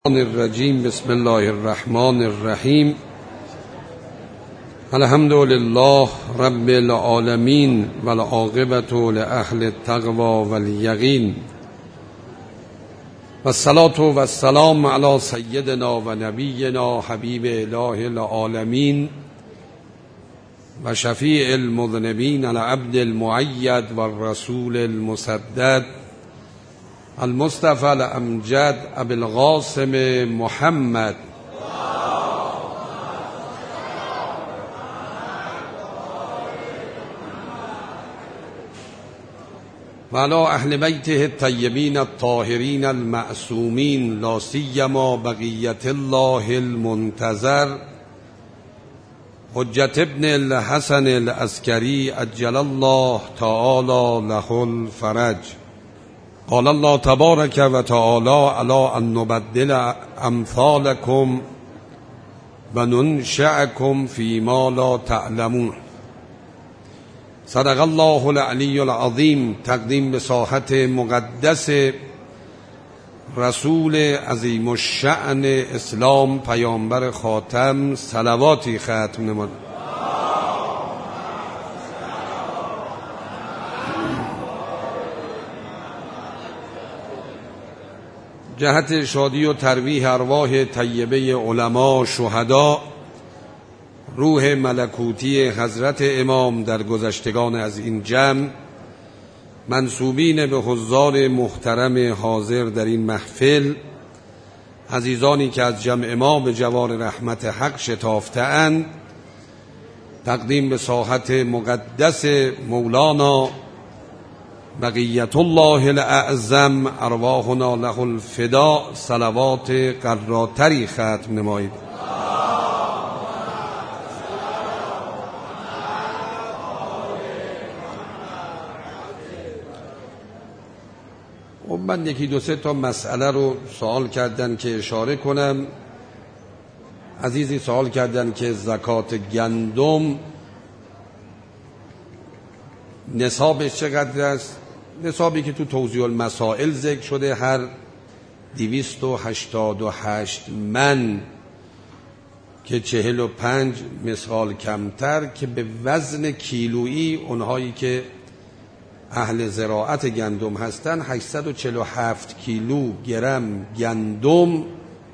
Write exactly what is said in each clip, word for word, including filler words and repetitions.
الرجیم. بسم الله الرحمن الرحیم. الحمد لله رب العالمین والعاقبة لأهل التقوى والیقین و الصلاة و السلام علی سیدنا و نبینا حبیب اله العالمین و شفیع المذنبین العبد المؤید و الرسول المسدد المصطفى الامجد ابی القاسم محمد و علی اهل بیته الطیبین الطاهرین المعصومین لا سیما بقیة الله المنتظر حجة ابن الحسن العسکری عجل الله تعالی له الفرج. قال الله تبارک و تعالی علی ان نبدل امثالکم و ننشئکم فیما لا تعلمون. صدق الله العلی العظیم. تقدیم به ساحت مقدس رسول عظیم الشأن اسلام پیامبر خاتم صلواتی ختم نمود. جهت شادی و ترویح ارواح طیبه علما شهدا، روح ملکوتی حضرت امام در گذشتگان از این جمع، منسوبین به حضار محترم حاضر در این محفل، عزیزانی که از جمع ما به جوار رحمت حق شتافته‌اند، تقدیم به ساحت مقدس مولانا بقیت الله الاعظم ارواحنا له الفدا صلوات قراتری ختم نمایید. من یکی دو سه تا مسئله رو سوال کردن که اشاره کنم. عزیزی سوال کردن که زکات گندم نصابش چقدر است؟ نصابی که تو توضیح المسائل ذکر شده هر دویست و هشتاد و هشت من که چهل و پنج مثقال کمتر، که به وزن کیلویی اونهایی که اهل زراعت گندم هستن هشتصد و چهل و هفت کیلو گرم گندم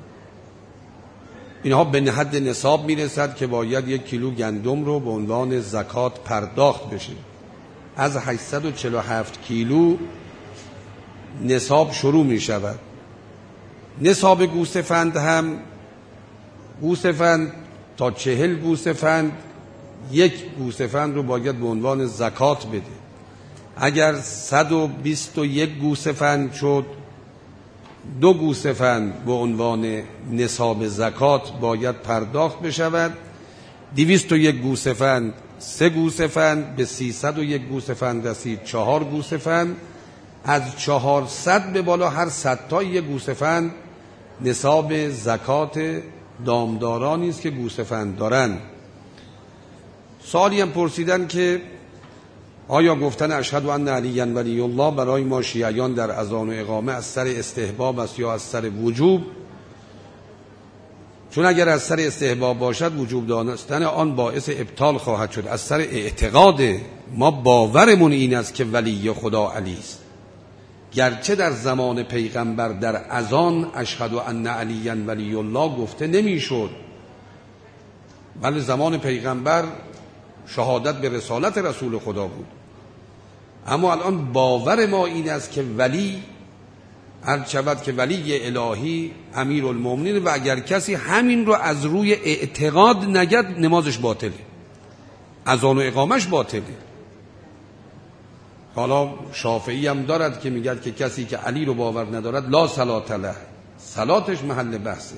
اینها به حد نصاب میرسد که باید یک کیلو گندم رو به عنوان زکات پرداخت بشه. از هشتصد و چهل و هفت کیلو نصاب شروع می شود. نصاب گوسفند هم، گوسفند تا چهل گوسفند یک گوسفند رو باید به عنوان زکات بده. اگر صد و بیست و یک گوسفند شد، دو گوسفند به عنوان نصاب زکات باید پرداخت بشود. دویست و یک گوسفند سه گوسفند، به سیصد و یک گوسفند رسید چهار گوسفند، از چهارصد به بالا هر صد تا یک گوسفند نصاب زکات دامدارانی است که گوسفند دارن. سوالی هم پرسیدن که آیا گفتن اشهد ان علی ولی الله برای ما شیعیان در اذان و اقامه از سر استحباب است یا از سر وجوب؟ چون اگر از سر استحباب باشد وجوب دانستن آن باعث ابطال خواهد شد. از سر اعتقاد ما باورمون این است که ولی خدا علی است، گرچه در زمان پیغمبر در اذان اشهد ان علی ولی الله گفته نمیشد، ولی زمان پیغمبر شهادت به رسالت رسول خدا بود. اما الان باور ما این است که ولی هر شود که ولی الهی امیر المؤمنین، و اگر کسی همین رو از روی اعتقاد نگد نمازش باطله، اذان و اقامش باطله. حالا شافعی هم دارد که میگه که کسی که علی رو باور ندارد لا صلات له، صلاتش محل بحثه.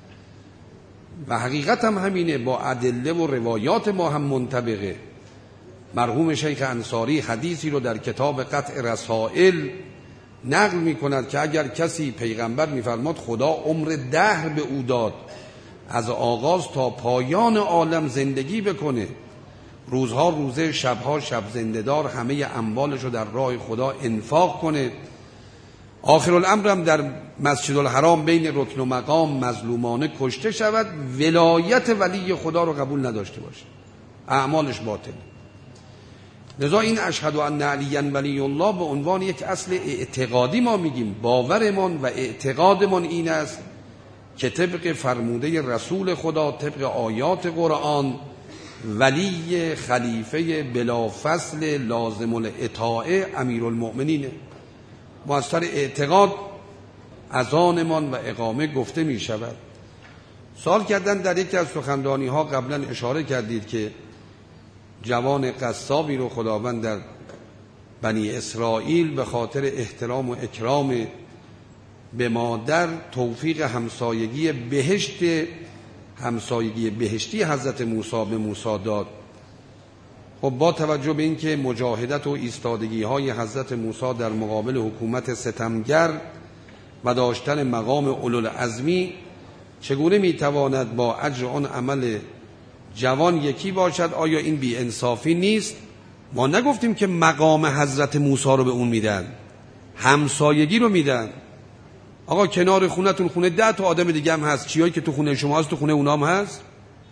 و حقیقت هم همینه، با ادله و روایات ما هم منطبقه. مرحوم شیخ انصاری حدیثی رو در کتاب قطع رسائل نقل می کند که اگر کسی، پیغمبر میفرماد خدا عمر دهر به او داد، از آغاز تا پایان عالم زندگی بکنه، روزها روزه، شبها شب زنده‌دار، همه اموالش رو در راه خدا انفاق کنه، آخر الامر هم در مسجد الحرام بین رکن و مقام مظلومانه کشته شود، ولایت ولی خدا رو قبول نداشته باشه، اعمالش باطله. لذا این اشهد ان علی ولی الله به عنوان یک اصل اعتقادی ما میگیم، باورمان و اعتقادمان این است که طبق فرموده رسول خدا، طبق آیات قرآن، ولی خلیفه بلافصل لازم الاطاعه امیرالمؤمنینه. ما از سر اعتقاد اذانمان و اقامه گفته می شود. سوال کردن در یکی از سخنرانی ها قبلا اشاره کردید که جوان قصابی رو خداوند در بنی اسرائیل به خاطر احترام و اکرام به مادر توفیق همسایگی بهشت همسایگی بهشتی حضرت موسی به موسی داد. خب با توجه به اینکه مجاهدت و ایستادگی های حضرت موسی در مقابل حکومت ستمگر و داشتن مقام اولوالعزمی چگونه میتواند با اجر آن عمل جوان یکی باشد؟ آیا این بی انصافی نیست؟ ما نگفتیم که مقام حضرت موسی رو به اون میدن، همسایگی رو میدن. آقا کنار خونتون خونه ده تا آدم دیگه هم هست، چیایی که تو خونه شما هست تو خونه اونام هست.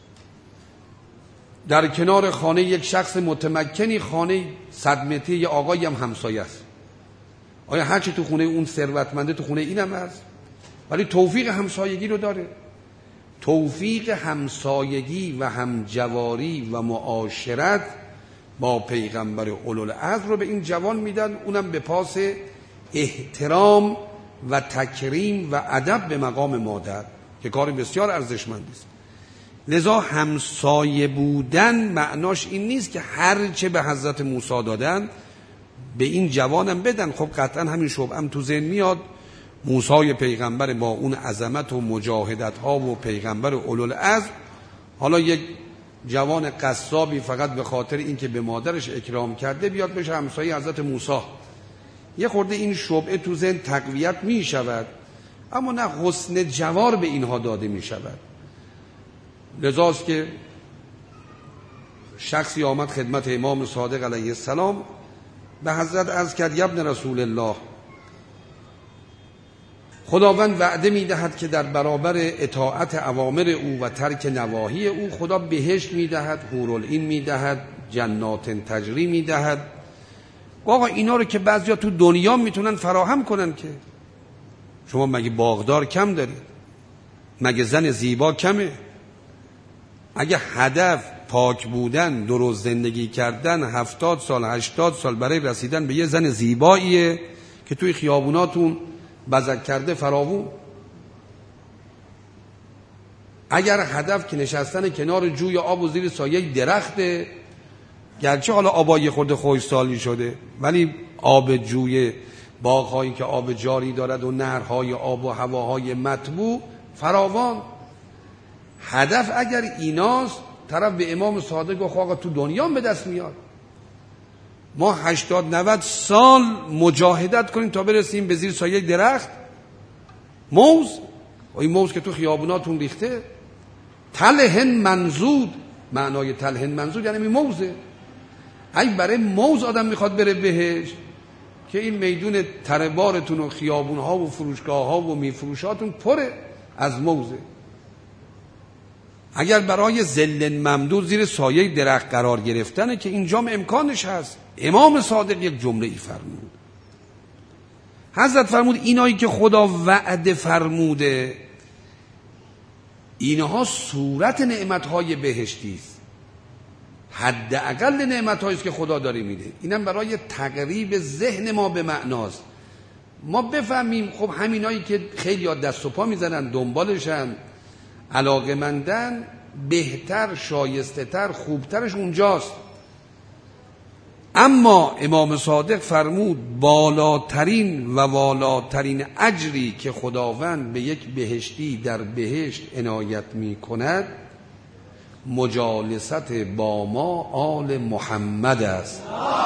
در کنار خانه یک شخص متمکنی خانه صد متری یه آقایی هم همسایه است. آیا هرچی تو خونه اون ثروتمنده تو خونه اینم هست؟ ولی توفیق همسایگی رو داره. توفیق همسایگی و همجواری و معاشرت با پیغمبر اولوالعزم رو به این جوان میدن، اونم به پاس احترام و تکریم و ادب به مقام مادر که کار بسیار ارزشمندی است. لذا همسایه بودن معناش این نیست که هر چه به حضرت موسی دادن به این جوانم بدن. خب قطعا همین شبهه هم تو ذهن میاد، موسی پیغمبر با اون عظمت و مجاهدت ها و پیغمبر اولوالعزم، حالا یک جوان قصابی فقط به خاطر اینکه به مادرش اکرام کرده بیاد بشه همسایه حضرت موسی. یه خورده این شبهه تو ذهن تقویت می شود، اما نه حسن جوار به اینها داده می شود. لذاست که شخصی آمد خدمت امام صادق علیه السلام، به حضرت عرض کرد ابن رسول الله، خداوند وعده می دهد که در برابر اطاعت اوامر او و ترک نواهی او خدا بهشت می دهد، حورالعین می دهد، جنات تجری می دهد. آقا اینا رو که بعضیا تو دنیا میتونن فراهم کنن، که شما مگه باغدار کم دارید؟ مگه زن زیبا کمه؟ اگه هدف پاک بودن، درست زندگی کردن، هفتاد سال هشتاد سال برای رسیدن به یه زن زیباییه که توی خیابوناتون بزک کرده فراوون. اگر هدف که نشستن کنار جوی آب و زیر سایه درخته، گرچه حالا آبای خورده خوشسالی شده ولی آب جوی باغ‌هایی که آب جاری دارد و نهرهای آب و هواهای مطبوع فراوان، هدف اگر ایناست، طرف به امام صادق گفت آقا تو دنیا به دست میاد. ما هشتاد نود سال مجاهدت کنیم تا برسیم به زیر سایه درخت موز، و این موز که تو خیابوناتون ریخته. تلهن منزود، معنای تلهن منزود یعنی این موزه. ای برای موز آدم میخواد بره بهش که این میدون تربارتون و خیابونها و فروشگاهها و میفروشاتون پره از موزه. اگر برای ذل ممدود زیر سایه درخت قرار گرفتنه که اینجام امکانش هست. امام صادق یک جمله ای فرمود، حضرت فرمود اینایی که خدا وعده فرموده اینها صورت نعمتهای بهشتی است، حداقل نعمتهایی است که خدا داره میده. اینم برای تقریب ذهن ما به معناست، ما بفهمیم. خب همینایی که خیلی ها دست و پا میزنن دنبالشن، علاقمندن، بهتر، شایسته تر، خوبترش اونجاست. اما امام صادق فرمود بالاترین و والاترین اجری که خداوند به یک بهشتی در بهشت عنایت می کند مجالست با ما آل محمد است.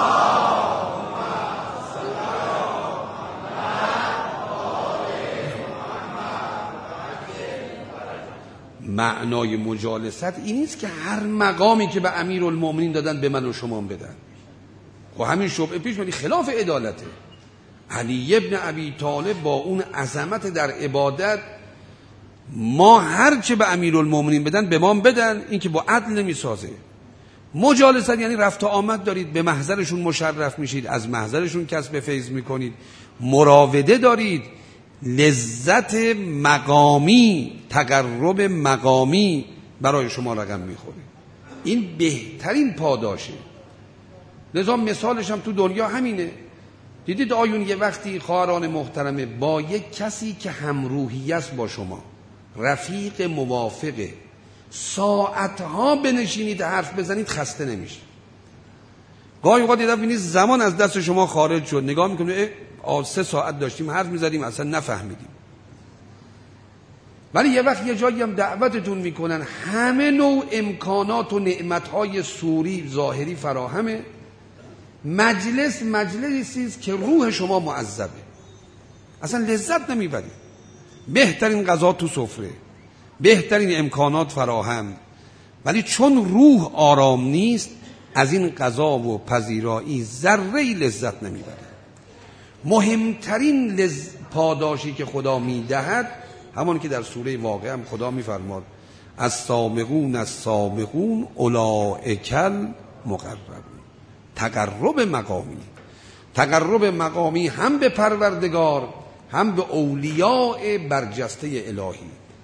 معنای مجالست این نیست که هر مقامی که به امیرالمومنین دادن به من و شما بدن. خب همین شبهه پیش میاد، خلاف عدالته. علی ابن ابی طالب با اون عظمت در عبادت، ما هر چه به امیرالمومنین بدن به ما بدن، این که با عدل نمیسازه. مجالست یعنی رفت و آمد دارید، به محضرشون مشرف میشید، از محضرشون کسب فیض میکنید، مراوده دارید، لذت مقامی، تقرب مقامی برای شما رقم میخوره. این بهترین پاداشه. لذا مثالش هم تو دنیا همینه. دیدید آیون یه وقتی خواهران محترمه با یک کسی که همروحی است با شما، رفیق موافقه، ساعتها بنشینید حرف بزنید خسته نمیشه. گاهی اوقات دیدم ببینید زمان از دست شما خارج شد، نگاه میکنید سه ساعت داشتیم حرف میزدیم اصلا نفهمیدیم. ولی یه وقت یه جایی هم دعوتتون میکنن، همه نوع امکانات و نعمتهای سوری ظاهری فراهمه، مجلس مجلسی است که روح شما معذبه، اصلا لذت نمیبرید. بهترین غذا تو سفره، بهترین امکانات فراهم، ولی چون روح آرام نیست از این غذا و پذیرایی ذره‌ای لذت نمیبره. مهمترین لز... پاداشی که خدا میدهد همون که در سوره واقعه هم خدا میفرماد السابقون السابقون اولئک المقربون. تقرب مقامی، تقرب مقامی هم به پروردگار هم به اولیاء برجسته الهی.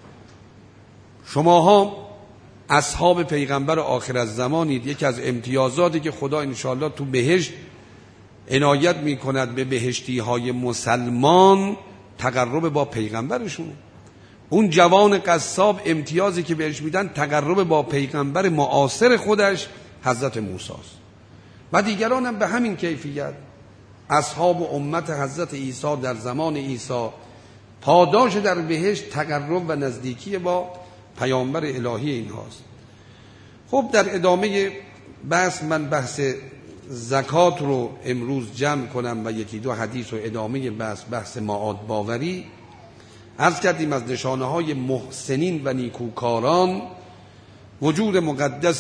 شماها اصحاب پیغمبر آخر الزمانید. یکی از امتیازاتی که خدا انشاءالله تو بهشت عنایت میکند به بهشتی های مسلمان تقرب با پیغمبرشون. اون جوان قصاب امتیازی که بهش میدن تقرب با پیغمبر معاصر خودش حضرت موسی است. و دیگران هم به همین کیفیت. اصحاب و امت حضرت عیسی در زمان عیسی پاداش در بهشت تقرب و نزدیکی با پیامبر الهی اینهاست. خب در ادامه بحث من بحث زکات رو امروز جمع کنم و یکی دو حدیث و ادامه بحث بحث معاد باوری. عرض کردیم از نشانه های محسنین و نیکوکاران وجود مقدس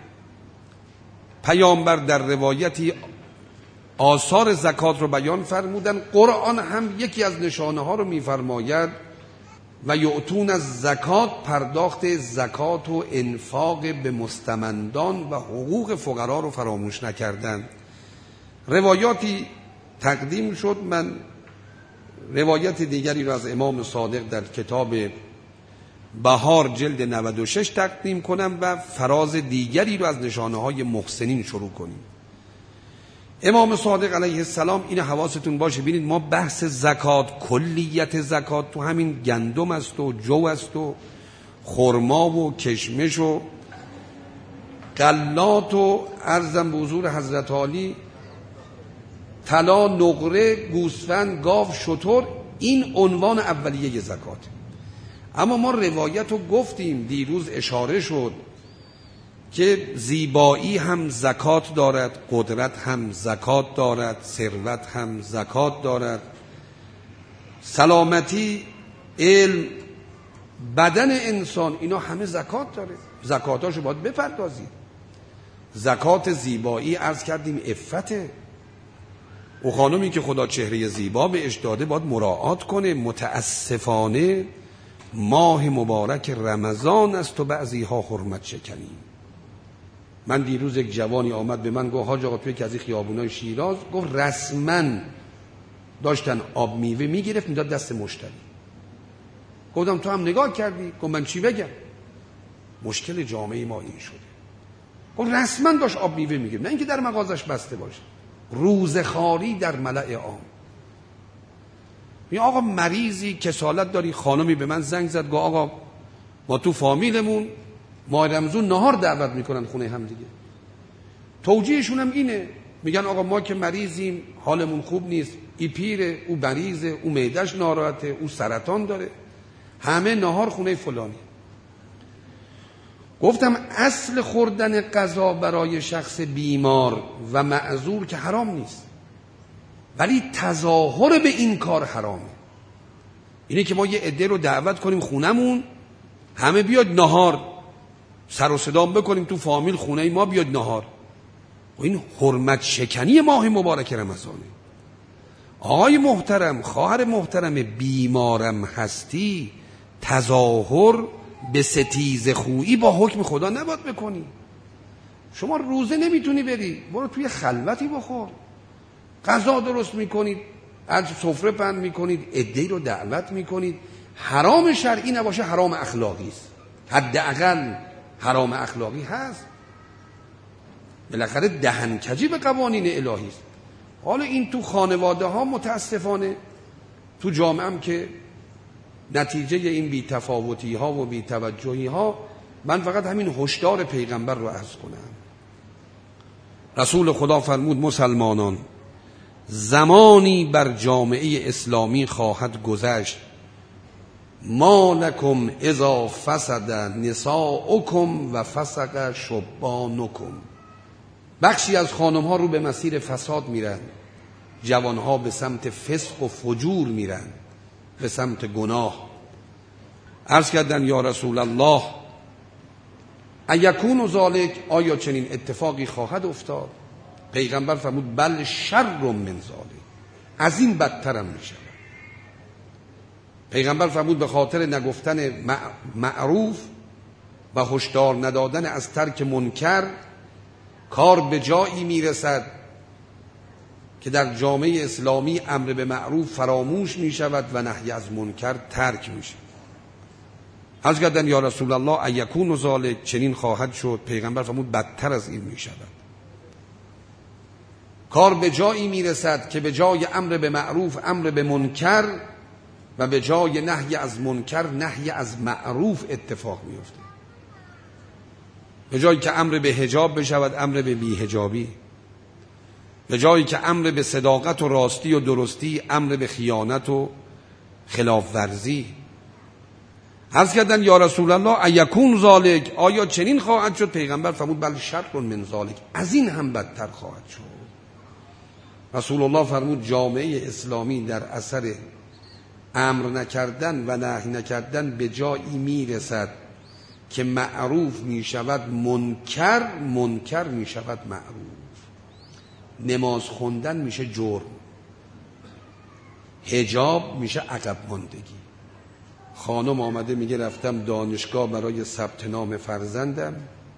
پیامبر در روایتی آثار زکات رو بیان فرمودن. قرآن هم یکی از نشانه ها رو میفرماید و یعطون از زکات، پرداخت زکات و انفاق به مستمندان و حقوق فقرا رو فراموش نکردن. روایاتی تقدیم شد، من روایت دیگری رو از امام صادق در کتاب بهار جلد نود و شش تقدیم کنم و فراز دیگری رو از نشانه های محسنین شروع کنیم. امام صادق علیه السلام، این حواستون باشه، ببینید ما بحث زکات، کلیت زکات تو همین گندم است و جو است و خرما و کشمش و غلات و عرضم به حضور حضرت عالی طلا، نقره، گوسفند، گاو، شتر، این عنوان اولیه زکات. اما ما روایت رو گفتیم، دیروز اشاره شد که زیبایی هم زکات دارد، قدرت هم زکات دارد، ثروت هم زکات دارد، سلامتی، علم، بدن انسان، اینا همه زکات داره. زکاتاشو باید بپردازید. زکات زیبایی عرض کردیم عفته. او خانمی که خدا چهره زیبا بهش داده باید مراعات کنه. متاسفانه ماه مبارک رمضان است و بعضی ها حرمت شکنی. من دیروز یک جوانی آمد به من گفت حاج آقا توی که از این خیابونای شیراز، گفت رسما داشتن آب میوه میگرفت میداد دست مشتری. گفتم تو هم نگاه کردی؟ گفت من چی بگم؟ مشکل جامعه ما این شده. گفت رسما داشت آب میوه میگرفت، نه اینکه در مغازش بسته باشه. روزخواری در ملأ عام. این آقا مریضی کسالت داری، خانمی به من زنگ زد گفت آقا ما تو فامیلمون ماه رمضان نهار دعوت میکنن خونه هم دیگه. توجیهشون هم اینه، میگن آقا ما که مریضیم، حالمون خوب نیست، ای پیره، او مریضه، او معده‌اش ناراحته، او سرطان داره، همه نهار خونه فلانی. گفتم اصل خوردن غذا برای شخص بیمار و معذور که حرام نیست، ولی تظاهر به این کار حرامه. اینه که ما یه عده رو دعوت کنیم خونمون، همه بیاد نهار، سر و صدام بکنیم تو فامیل خونه ما بیاد نهار. و این حرمت شکنی ماه مبارک رمضانه. آقای محترم، خواهر محترم، بیمارم هستی، تظاهر به ستیز خویی با حکم خدا نباید بکنی. شما روزه نمیتونی بری، برو توی خلوتی بخور. غذا درست میکنید، از سفره پهن میکنید، عده‌ای رو دعوت میکنید. حرام شرعی نباشه، حرام اخلاقی است. حداقل حرام اخلاقی هست. بالاخره دهنکجی به قوانین الهی است. حالا این تو خانواده ها متاسفانه، تو جامعه هم که نتیجه این بی‌تفاوتی ها و بی‌توجهی ها، من فقط همین هشدار پیغمبر رو عرض کنم. رسول خدا فرمود مسلمانان، زمانی بر جامعه اسلامی خواهد گذشت ما لکم اذا فسد نساؤکم و فسق شبانکم. بخشی از خانم ها رو به مسیر فساد میرن، جوان ها به سمت فسق و فجور میرن، به سمت گناه. عرض کردن یا رسول الله ایکون ذالک، آیا چنین اتفاقی خواهد افتاد؟ پیغمبر فرمود بل شر من ذالک، از این بدترم میشه. پیغمبر فرمود به خاطر نگفتن معروف و هشدار ندادن از ترک منکر، کار به جایی میرسد که در جامعه اسلامی امر به معروف فراموش میشود و نهی از منکر ترک میشه. عرض کردن یا رسول الله ایکون ذالک، چنین خواهد شد. پیغمبر فرمود بدتر از این میشود. کار به جایی میرسد که به جای امر به معروف امر به منکر و به جای نهی از منکر نهی از معروف اتفاق میفته. به جایی که امر به حجاب بشود امر به بی حجابی، به جایی که امر به صداقت و راستی و درستی امر به خیانت و خلاف ورزی. عرض کردن یا رسول الله ایکون ذالک، آیا چنین خواهد شد؟ پیغمبر فرمود بل شر من ذالک، از این هم بدتر خواهد شد. رسول الله فرمود جامعه اسلامی در اثر امر نکردن و نهی نکردن به جایی میرسد که معروف میشود منکر، منکر میشود معروف. نماز خوندن میشه جرم، حجاب میشه عقب ماندگی. خانم آمده میگه رفتم دانشگاه برای ثبت نام فرزندم،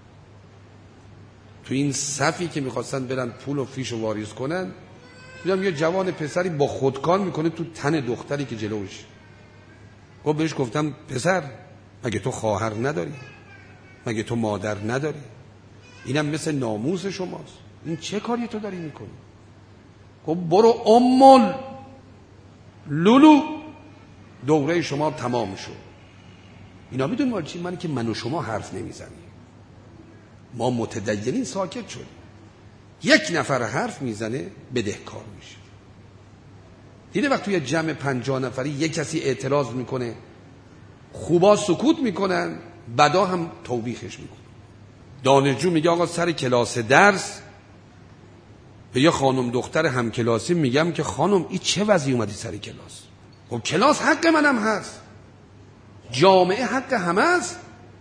تو این صفی که میخواستن برن پول و فیش رو واریز کنن، دیدم یه جوان پسری با خودکار میکنه تو تن دختری که جلوش. گفت بهش گفتم پسر مگه تو خواهر نداری؟ مگه تو مادر نداری؟ اینم مثل ناموس شماست، این چه کاری تو داری میکنی؟ گفت برو امول لولو، دوره شما تمام شد. اینا میدونی مال چی؟ من که من و شما حرف نمیزنیم، ما متدینین ساکت شدیم. یک نفر حرف میزنه بدهکار میشه. دیده وقت توی جمع پنجاه نفری یک کسی اعتراض میکنه، خوبا سکوت میکنن، بدا هم توبیخش میکنن. دانشجو میگه آقا سر کلاس درس به یه خانم دختر همکلاسی میگم که خانم این چه وضعی اومدی سر کلاس؟ خب کلاس حق منم هست، جامعه حق همه است،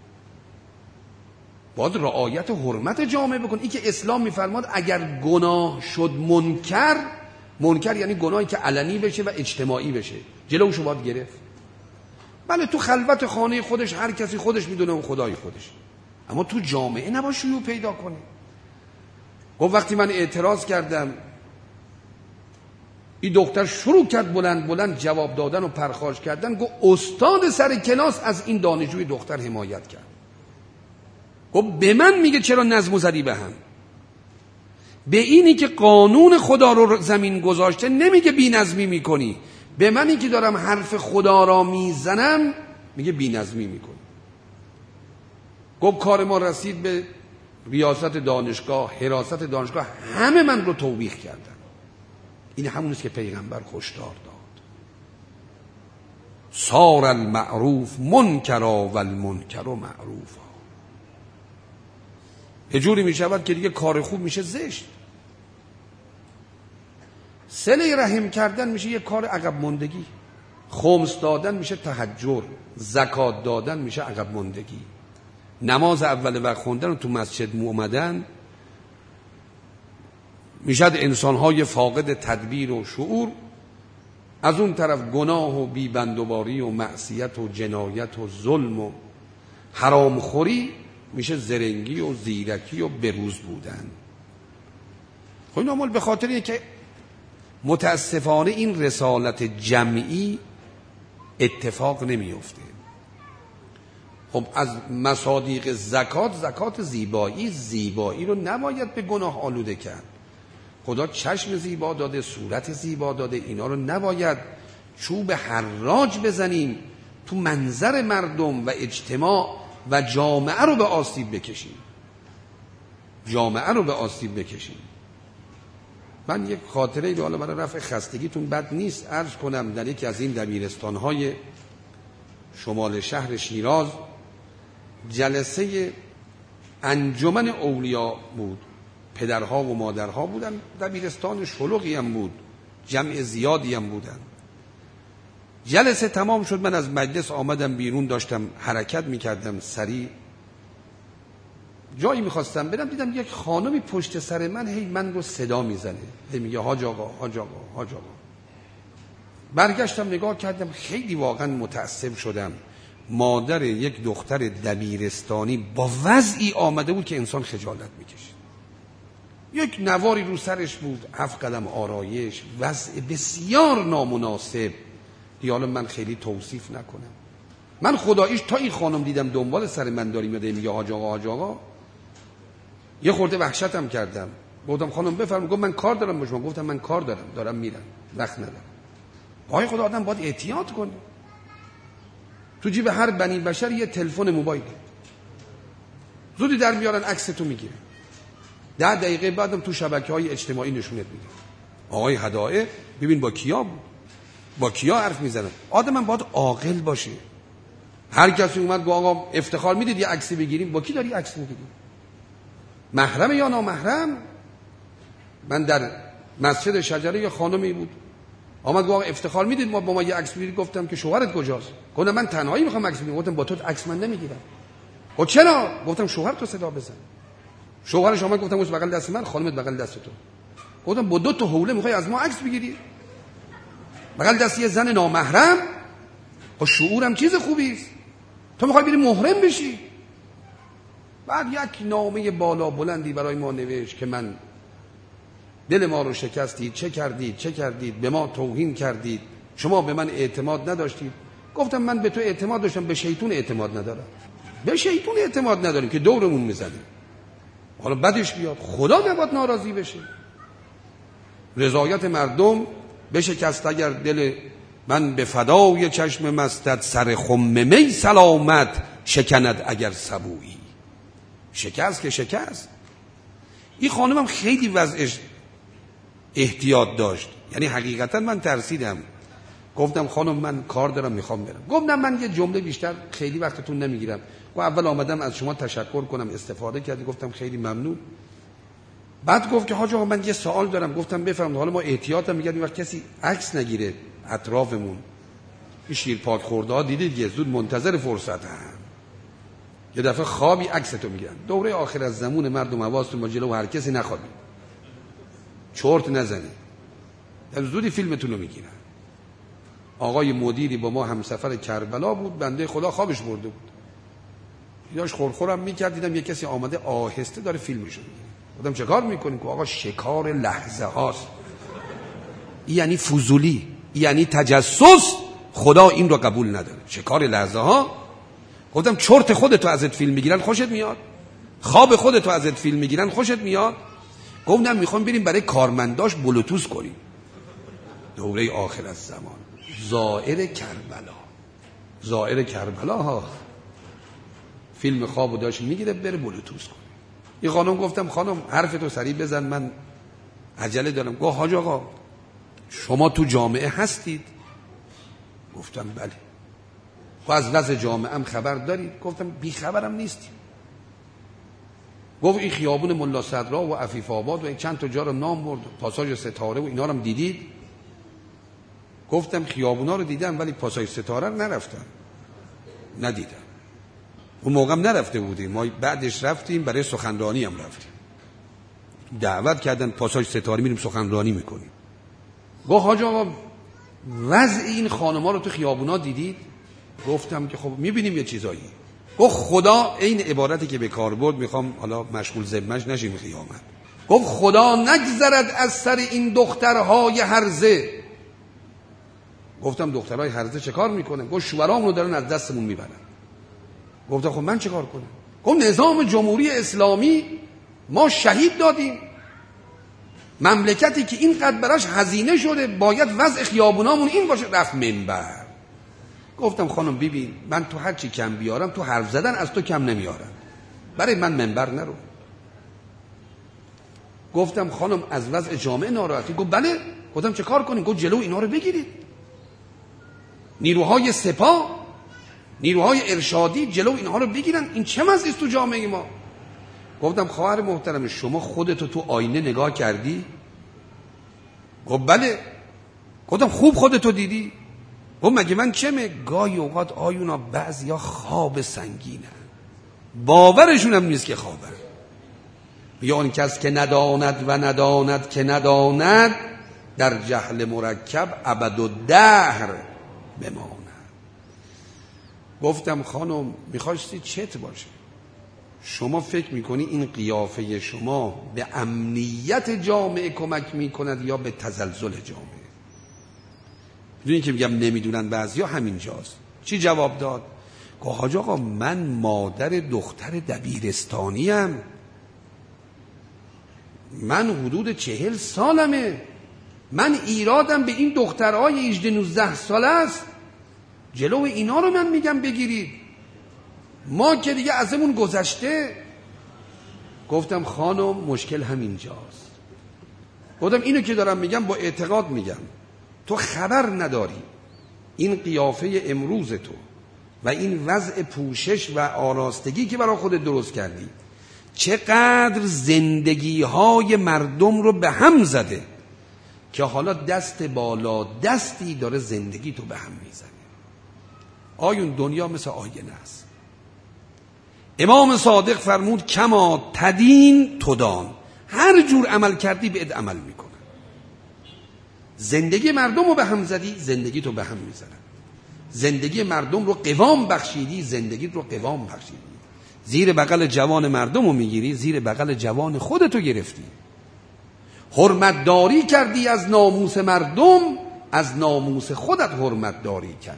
باید رعایت و حرمت جامعه بکن. این که اسلام میفرماد اگر گناه شد منکر، منکر یعنی گناهی که علنی بشه و اجتماعی بشه، جلوشو باید گرفت. بله تو خلوت خانه خودش هر کسی خودش میدونه اون خدای خودش، اما تو جامعه نباید شیوع پیدا کنه. گفت وقتی من اعتراض کردم این دختر شروع کرد بلند بلند جواب دادن و پرخاش کردن. گفت استاد سر کلاس از این دانشجوی دختر حمایت کرد. گفت به من میگه چرا نظم و زدی به هم؟ به اینی که قانون خدا رو زمین گذاشته نمیگه بی نظمی میکنی، به منی که دارم حرف خدا را میزنم میگه بی نظمی میکنی. گفت کار ما رسید به ریاست دانشگاه، حراست دانشگاه، همه من رو توبیخ کردن. این همونیست که پیغمبر هشدار داد. صار المعروف منکرا و المنکر معروفا. یه جوری می شود که دیگه کار خوب میشه زشت. صله رحم کردن میشه یه کار عقب ماندگی، خمس دادن میشه تهجر، زکات دادن میشه عقب ماندگی، نماز اول وقت خوندن و تو مسجد اومدن میشد انسانهای فاقد تدبیر و شعور از اون طرف گناه و بیبندوباری و معصیت و جنایت و ظلم و حرامخوری میشه زرنگی و زیرکی و بروز بودن. خب این عمال به خاطر اینه که متاسفانه این رسالت جمعی اتفاق نمیفته. خب از مصادیق زکات، زکات زیبایی، زیبایی رو نباید به گناه آلوده کرد. خدا چشم زیبا داده، صورت زیبا داده، اینا رو نباید چوب حراج بزنیم تو منظر مردم و اجتماع و جامعه رو به آسیب بکشیم. جامعه رو به آسیب بکشیم. من یک خاطره رو حالا برای رفع خستگیتون بد نیست عرض کنم. در یکی از این دبیرستان‌های شمال شهر شیراز جلسه انجمن اولیا بود، پدرها و مادرها بودن، دبیرستان شلوغی هم بود، جمع زیادی هم بودن. جلسه تمام شد، من از مجلس آمدم بیرون، داشتم حرکت میکردم سریع، جایی میخواستم برم، دیدم یک خانمی پشت سر من هی من رو صدا میزنه، هی میگه حاج آقا حاج آقا حاج آقا. برگشتم نگاه کردم، خیلی واقعا متأسف شدم. مادر یک دختر دبیرستانی با وضعی آمده بود که انسان خجالت میکشید. یک نواری رو سرش بود، هفت قدم آرایش، وضع بسیار نامناسب. حالا من خیلی توصیف نکنم. من خداییش تا این خانم دیدم دنبال سر من داری میاد میگه حاج آقا حاج آقا، یه خورده وحشتم کردم. گفتم خانم بفرمایید. گفت من کار دارم با شما. گفتم من کار دارم، دارم میرم، وقت ندارم. آقای خدا آدم باید احتیاط کنه. تو جیب هر بنی بشر یه تلفن موبایل، زودی در میارن عکس تو میگیره، ده دقیقه بعدم تو شبکه‌های اجتماعی نشونت میده. آقای هدایه ببین با کیا بود، با کیا حرف میزنن. آدم من باید عاقل باشه. هر کسی اومد گفت آقا افتخار میدید یه عکسی بگیریم، با کی داری عکس میگیری؟ محرم یا نامحرم؟ من در مسجد شجره یه خانمی بود آمد گفت آقا افتخار میدید ما با ما یه عکس بگیریم. گفتم که شوهرت کجاست؟ گفتم من تنهایی میخوام عکس بگیرم. گفتم با تو عکس من نمیگیرم. گفت چرا؟ گفتم شوهر تو صدا بزن. شوهرش اومد، گفتم اون بغل دست من، خانمت بغل دست تو. گفتم با دو تا حوله میخوای از ما عکس بگیری؟ بغل دست یه زن نامحرم؟ خب شعورم چیز خوبی است. تو میخوای بری محرم بشی؟ بعد یک نامه بالا بلندی برای ما نوشت که من دل ما رو شکستید، چه کردید چه کردید، به ما توهین کردید، شما به من اعتماد نداشتید. گفتم من به تو اعتماد داشتم، به شیطون اعتماد ندارم. به شیطون اعتماد نداریم که دورمون میزنه. حالا بدش بیاد، خدا نباید ناراضی بشه. رضایت مردم بشکست اگر دل من به فدای چشم مستت، سر خم می سلامت شکند اگر سبویی. شکست که شکست. این خانمم خیلی وضعش احتیاط داشت، یعنی حقیقتا من ترسیدم. گفتم خانم من کار دارم میخوام برم. گفتم من یه جمله بیشتر خیلی وقتتون نمیگیرم. و اول آمدم از شما تشکر کنم استفاده کردی. گفتم خیلی ممنون. بعد گفت که حاج آقا من یه سوال دارم. گفتم بفرمایید. حالا ما احتیاطم میگردیم وقت کسی عکس نگیره اطرافمون. این شیر پاک خورده ها دیدید یه زود منتظر فرصت هم. یه دفعه خوابی عکستو میگیرن. دوره آخر از زمان مردم حواستون با جلو هر کسی نخوابید، چرت نزنید، در زودی فیلمتون رو میگیرن. آقای مدیری با ما همسفر کربلا بود، بنده خدا خوابش برده بود، یاش خورخورم میکرد. دیدم یه کسی آمده آهسته داره فیلمشو میگیره. گفتم چه کار میکنین؟ که آقا شکار لحظه هاست. یعنی فضولی، یعنی تجسس. خدا این رو قبول نداره. شکار لحظه ها. گفتم چرت خودتو ازت فیلم میگیرن خوشت میاد؟ خواب خودتو ازت فیلم میگیرن خوشت میاد؟ گفتم میخوام بریم برای کارمنداش بلوتوث کنیم. دوره آخر از زمان، زائر کربلا، زائر کربلا ها فیلم خوابو داشت میگیره بره بلوتوث کنه. یه خانم گفتم خانم حرفتو سریع بزن من عجله دارم. گفت حاج آقا شما تو جامعه هستید؟ گفتم بله. خب از وضع جامعه هم خبر دارید؟ گفتم بی خبرم نیستیم. گفت این خیابون ملا صدرا و عفیف آباد و این چند تا جا رو نام برد، پاساژ ستاره و اینا رو هم دیدید؟ گفتم خیابونا رو دیدم ولی پاساژ ستاره رو نرفتم، ندیدم. اون موقع هم نرفته بودیم، ما بعدش رفتیم برای سخنرانی هم رفتیم، دعوت کردن پاساژ ستاره میریم سخنرانی میکنیم. گفت حاج آقا وضع این خانم‌ها رو تو خیابونا دیدید؟ گفتم که خب میبینیم یه چیزایی. گفت خدا، این عبارتی که به کار برد، میخوام حالا مشغول ذمه‌اش نشیم قیامت، گفت خدا نگذرد از سر این دخترهای هرزه. گفتم دخترهای هرزه چه کار میکنن؟ گفت شوهرامون رو دارن از دستمون میبرن. گفتم خب من چه کار کنم؟ گفت نظام جمهوری اسلامی ما شهید دادیم، مملکتی که اینقدر براش هزینه شده باید وضع خیابونامون این باشه. رفت منبر. گفتم خانم ببین، من تو هر چی کم بیارم، تو حرف زدن از تو کم نمیارم، برای من منبر نرو. گفتم خانم از وضع جامعه ناراحتی؟ گفت بله. گفتم چه کار کنیم؟ گفت جلو اینا رو بگیرید، نیروهای سپاه، نیروهای ارشادی جلو اینها رو بگیرن. این چه وضعی است تو جامعه ما؟ گفتم خواهر محترم، شما خودتو تو آینه نگاه کردی؟ گفت بله. گفتم خوب خودتو دیدی؟ گفت مگه من چمه؟ گاهی اوقات آیونا بعضیا خواب سنگینه، باورشون هم نیست که خوابه. یا اون کس که نداند و نداند که نداند، در جهل مرکب ابد و دهر بماند. گفتم خانم میخواستی چت باشه؟ شما فکر میکنی این قیافه شما به امنیت جامعه کمک میکند یا به تزلزل جامعه؟ میدونی که میگم نمیدونن بعضیا، همینجاست. چی جواب داد؟ گفت حاج آقا من مادر دختر دبیرستانیم، من حدود چهل سالمه، من ایرادم به این دخترهای هجده نوزده ساله است، جلو اینا رو من میگم بگیرید، ما که دیگه ازمون گذشته. گفتم خانم مشکل همینجاست. گفتم اینو که دارم میگم با اعتقاد میگم، تو خبر نداری این قیافه امروز تو و این وضع پوشش و آراستگی که برای خودت درست کردی چقدر زندگی های مردم رو به هم زده که حالا دست بالا دستی داره زندگی تو به هم میزنه. آیون دنیا مثل آینه است. امام صادق فرمود کما تدین تدان، هر جور عمل کردی بهت عمل میکنه. زندگی مردم رو به هم زدی، زندگی تو به هم میزنه. زندگی مردم رو قوام بخشیدی، زندگی رو قوام بخشیدی. زیر بغل جوان مردم رو میگیری، زیر بغل جوان خودتو گرفتی. حرمت داری کردی از ناموس مردم، از ناموس خودت حرمت داری کردی.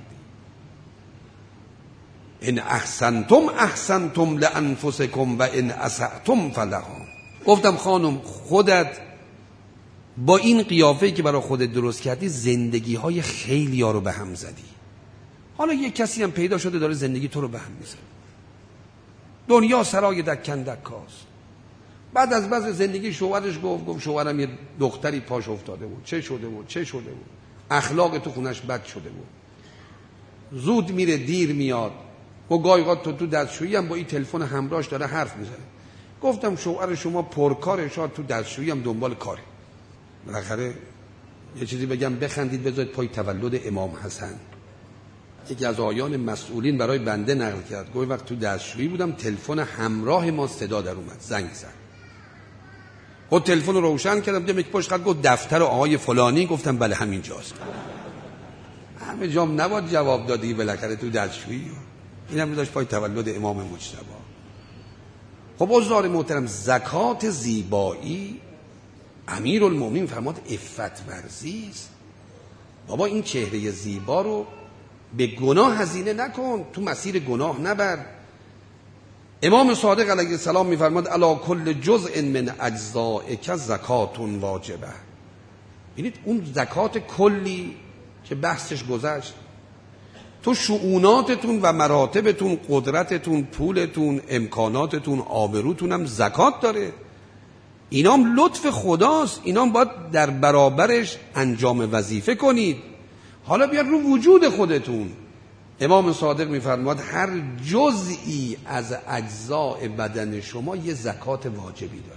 ان احسنتم احسنتم لانفسکم و ان اسأتم فلها. گفتم خانم خودت با این قیافه‌ای که برای خودت درست کردی زندگی های خیلی ها رو به هم زدی. حالا یک کسی هم پیدا شده داره زندگی تو رو به هم میزنه. دنیا سرای دکن دکاست. بعد از بعض زندگی شوهرش گفت گفت شوهرم یه دختری پاش افتاده بود، چه شده بود چه شده بود، اخلاق تو خونش بد شده بود، زود میره دیر میاد، و گاهی تو تو دستشویی هم با این تلفن همراهش داره حرف میزنه. گفتم شوهر شما پرکاره، شاید تو دستشویی هم دنبال کاره. بالاخره یه چیزی بگم بخندید بذارید پای تولد امام حسن. یکی از آیان مسئولین برای بنده نقل کرد، گوی وقت تو دستشویی بودم تلفن همراه ما صدا در اومد، زنگ زد. خود تلفن رو روشن کردم، دیدم یک پشت خط گفت دفتر آقای فلانی. گفتم بله همینجاست. همه جام نباید جواب دادی بالاخره تو دستشویی. اینم میذاش پای تولد امام مجتبی. خب عزیزان محترم، زکات زیبایی امیرالمومنین فرماد عفت ورزی است. بابا این چهره زیبا رو به گناه هزینه نکن، تو مسیر گناه نبر. امام صادق علیه السلام میفرماد الا کل جزء من اجزائک زکات واجبه. ببینید اون زکات کلی که بحثش گذشت، تو شؤوناتتون و مراتبتون، قدرتتون، پولتون، امکاناتتون، آبروتون هم زکات داره. اینام لطف خداست، اینام باید در برابرش انجام وظیفه کنید. حالا بیاد رو وجود خودتون. امام صادق میفرماد هر جزئی از اجزاء بدن شما یه زکات واجبی داره.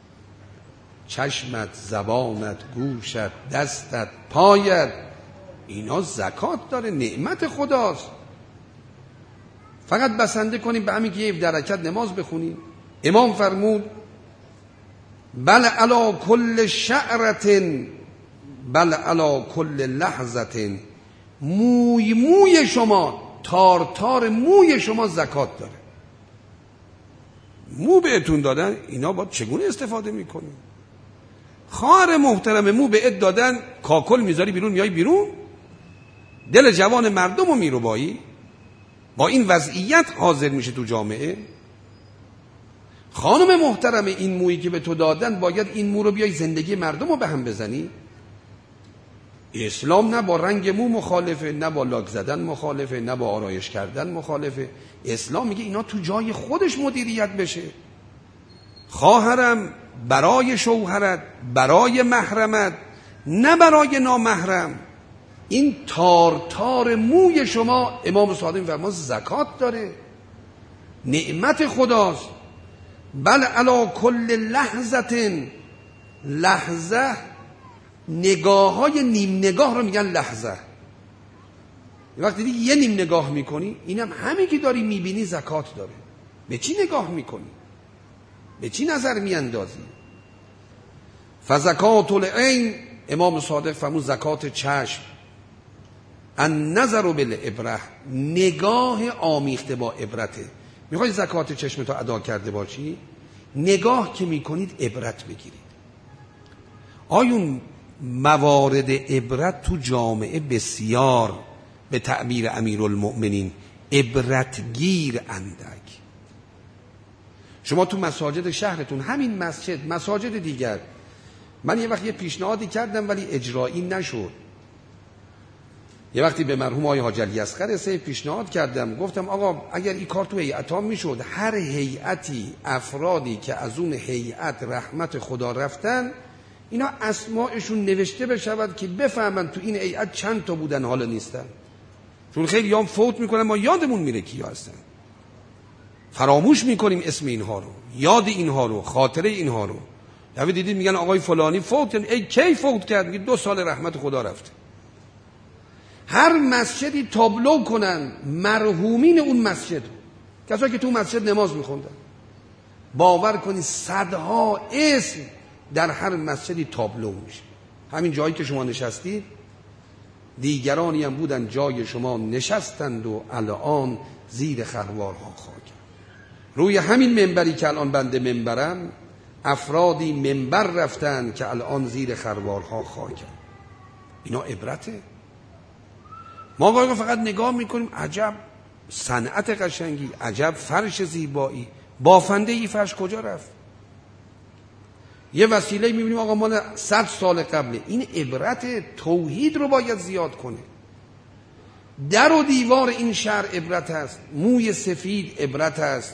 چشمت، زبانت، گوشت، دستت، پایت، اینا زکات داره، نعمت خداست. فقط بسنده کنیم به همین که یه درکت نماز بخونیم. امام فرمود بل علا کل شعرت بل علی کل لحظه، موی موی شما، تار تار موی شما زکات داره. مو بهتون دادن، اینا باید چگونه استفاده میکنی؟ خواهر محترم، مو بهت دادن، کاکل میذاری بیرون میای بیرون، دل جوان مردم رو میروبایی، با این وضعیت حاضر میشه تو جامعه. خانم محترم، این مویی که به تو دادن باید این مو رو بیای زندگی مردم رو به هم بزنی. اسلام نه با رنگ مو مخالفه، نه با لاک زدن مخالفه، نه با آرایش کردن مخالفه. اسلام میگه اینا تو جای خودش مدیریت بشه. خواهرم برای شوهرت، برای محرمت، نه برای نامحرم. این تار تار موی شما، امام صادق فرمود زکات داره، نعمت خداست. بل علی کل لحظه، لحظه نگاه های نیم نگاه رو میگن لحظه. وقتی دیگه یه نیم نگاه میکنی، اینم همین که داری میبینی زکات داره. به چی نگاه میکنی؟ به چی نظر میاندازی؟ فزکات العین، امام صادق فرمود زکات چشم. النظر بالعبره، نگاه آمیخته با عبرته. میخوای زکات چشمتو ادا کرده باشی؟ نگاه که میکنید عبرت بگیرید. آیون موارد عبرت تو جامعه بسیار، به تعبیر امیرالمؤمنین عبرتگیر اندک. شما تو مساجد شهرتون، همین مسجد، مساجد دیگر، من یه وقت یه پیشنهادی کردم ولی اجرایی نشد. یه وقتی به مرحوم آقای حاج علی اصغر سه پیشنهاد کردم، گفتم آقا اگر این کار تو هیئت‌ها میشد، هر هیئتی افرادی که از اون هیئت رحمت خدا رفتن، اینا اسماءشون نوشته بشود که بفهمن تو این هیئت چند تا بودن حالا نیستن. چون خیلی هم فوت میکنن، ما یادمون میره کیا هستن، فراموش میکنیم اسم اینها رو، یاد اینها رو، خاطره اینها رو. یعنی دیدید میگن آقای فلانی فوت کرد، ای کی فوت کرد؟ میگه دو سال رحمت خدا رفته. هر مسجدی تابلو کنن مرحومین اون مسجد، کسایی که تو مسجد نماز میخوندن، باور کنید صدها اسم در هر مسجدی تابلو میشه. همین جایی که شما نشستید، دیگرانی هم بودن جای شما نشستند و الان زیر خروارها خاک. روی همین منبری که الان بنده منبرم، افرادی منبر رفتن که الان زیر خروارها خاک. اینا عبرته. ما گاهی فقط نگاه میکنیم، عجب صنعت قشنگی، عجب فرش زیبایی، بافنده ای فرش کجا رفت؟ یه وسیله میبینیم آقا مال صد سال قبله. این عبرت توحید رو باید زیاد کنه. در و دیوار این شهر عبرت هست، موی سفید عبرت هست.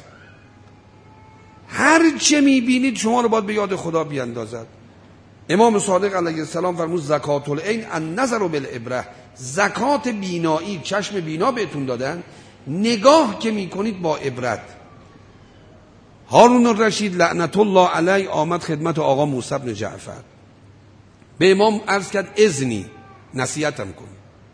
هر چه میبینید شما رو باید به یاد خدا بیاندازد. امام صادق علیه السلام فرمود زکات العین النظر بالعبره، زکات بینایی، چشم بینا بهتون دادن، نگاه که میکنید با عبرت. هارون الرشید لعنت الله علیه آمد خدمت آقا موسی بن جعفر، به امام عرض کرد اذنی، نصیحتم کن.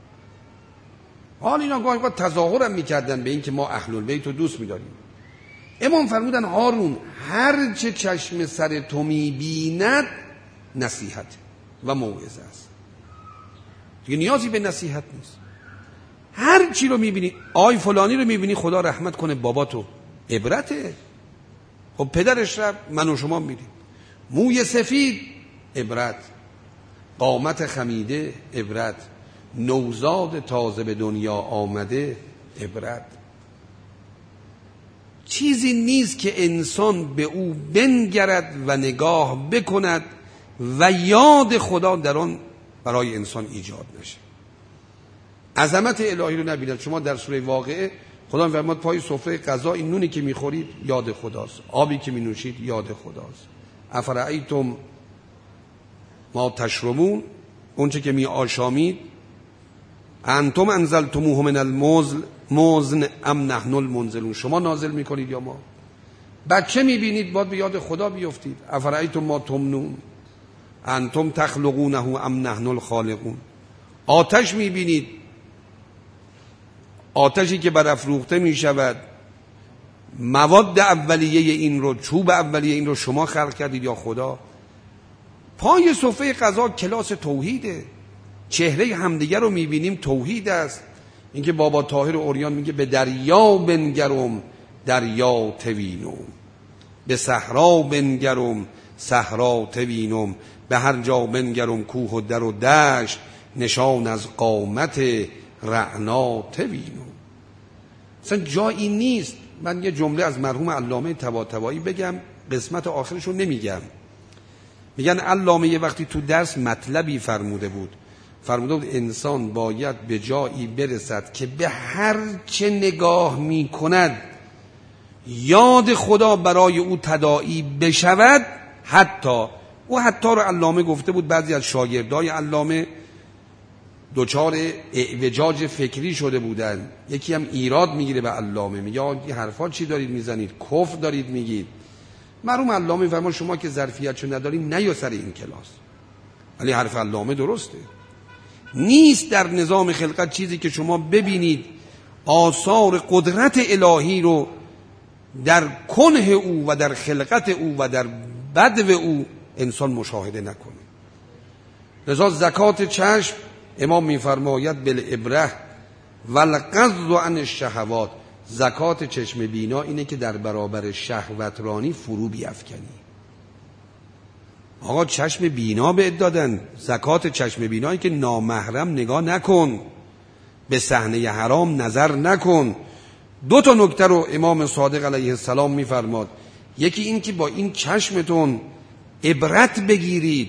حال اینا گاهی وقت تظاهرم میکردن به این که ما اهل البیت رو دوست میداریم. امام فرمودن هارون، هر چه چشم سر تو میبیند نصیحت و موعظه است، دیگه نیازی به نصیحت نیست. هر چی رو میبینی، آی فلانی رو میبینی خدا رحمت کنه بابا تو، عبرته. خب پدرش رفت، من و شما میریم. موی سفید عبرت، قامت خمیده عبرت، نوزاد تازه به دنیا آمده عبرت. چیزی نیست که انسان به او بنگرد و نگاه بکند و یاد خدا در آن برای انسان ایجاد نشه. عظمت الهی رو نبیند. شما در سوره واقعه خدا می‌فرماد پای سفره غذا این نونی که می‌خورید یاد خداست، آبی که می‌نوشید یاد خداست. افرایتم ما تشربون، اون چه که می آشامید، انتم انزلتموه من المزن مزن ام نحن المنزلون، شما نازل میکنید یا ما؟ بچه میبینید باید به یاد خدا بیفتید. افرایتم ما تمنون انتم تخلقونه ام نحن الخالقون. آتش میبینید، آتشی که برافروخته میشود، مواد اولیه این رو، چوب اولیه این رو شما خلق کردید یا خدا؟ پای سفره قضا کلاس توحیده. چهره همدیگر رو میبینیم توحید است. اینکه بابا طاهر عریان میگه به دریا بنگرم دریا توینم، به صحرا بنگرم صحرا توینم، به هر جا بنگرم کوه و در و دشت، نشان از قامت رعنا توینم. اصلا جایی نیست. من یه جمله از مرحوم علامه طباطبایی بگم، قسمت آخرش رو نمیگم. میگن علامه یه وقتی تو درس مطلبی فرموده بود، فرموده بود انسان باید به جایی برسد که به هر چه نگاه میکند یاد خدا برای او تداعی بشود. حتی او حتی رو علامه گفته بود بعضی از شاگردای علامه دوچار اعوجاج فکری شده بودن، یکی هم ایراد میگیره به علامه، میگه این حرفا چی دارید میزنید، کفر دارید میگید. مرحوم علامه فرما شما که ظرفیتشو ندارین نیا سر این کلاس. ولی حرف علامه درسته. نیست در نظام خلقت چیزی که شما ببینید آثار قدرت الهی رو در کنه او و در خلقت او و در بدو او انسان مشاهده نکنه. لذا زکات چشم امام میفرماید بالابره والغض عن الشهوات، زکات چشم بینا اینه که در برابر شهوت رانی فرو بیفکنی. آقا چشم بینا به دادن، زکات چشم بینایی که نامحرم نگاه نکن، به صحنه حرام نظر نکن. دو تا نکته رو امام صادق علیه السلام میفرماد، یکی این که با این چشمتون عبرت بگیرید،